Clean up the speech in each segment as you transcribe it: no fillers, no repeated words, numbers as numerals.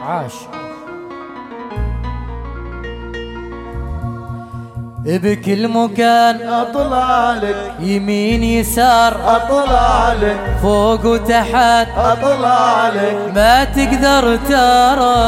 عاش. بكل مكان اطلع لك، يمين يسار اطلع لك، فوق وتحت اطلع لك، ما تقدر ترى،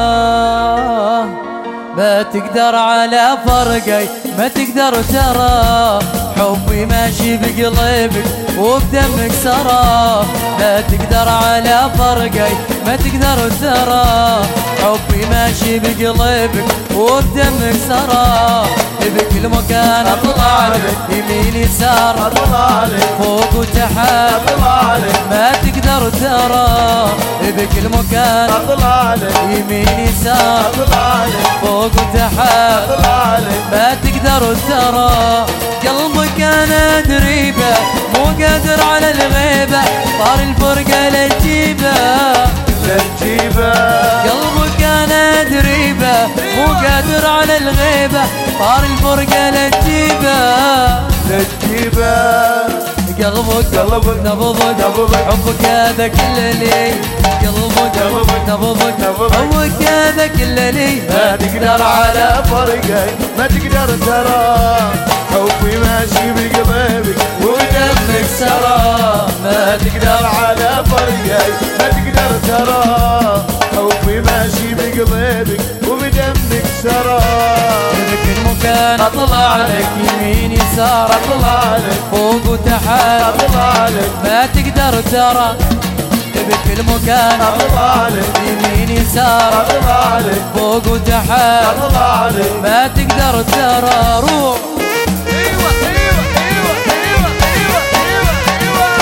ما تقدر على فرقي، ما تقدر ترى حبي ماشي بقلبك وبدمك سرى، ما تقدر على فرقي، ما تقدر ترى حبي ماشي بقلبك وبدمك سرى. بكل مكان اطلع لك، يمين يسار اطلع لك، فوق وتحت اطلع لك، ما تقدر ترى، بكل مكان اطلع لك، يمين يسار اطلع لك، فوق وتحت اطلع لك، ما تقدر ترى. قلبك انا دريبه مو قادر على الغيبه، طار الفرقه لا تجيبه، لا تجيبه. قلبك انا دريبه مو قادر على الغيبه، طار الفرقه لا تجيبه، لا تجيبه. قلبك نبضك حبك هذا كل لي، قلبك نبضك حبك هذا كل لي، ما تقدر على فرقي، ما تقدر ترى حبي ماشي بقلبك ودمك سرى، ما تقدر على فرقي، ما تقدر ترى حبي ماشي بقلبك وبدمك سرى. بكل مكان اطلع لك، يمين يسار اطلع لك، فوق وتحت اطلع لك، ما تقدر ترى، بكل مكان اطلع لك، يمين يسار اطلع لك، فوق وتحت اطلع لك. ما تقدر ترى. روح ايوه ايوه ايوه ايوه ايوه ايوه ايوه.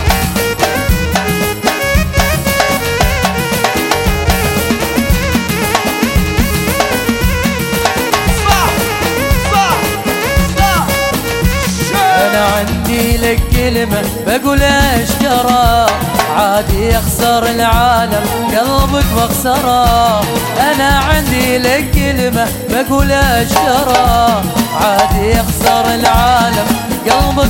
صح صح صح. انا عندي لك كلمة بقول اشكره، عادي يخسر العالم قلبك واخسره، انا عندي لك كلمة بقول اشكره، عادي يخسر العالم قلبك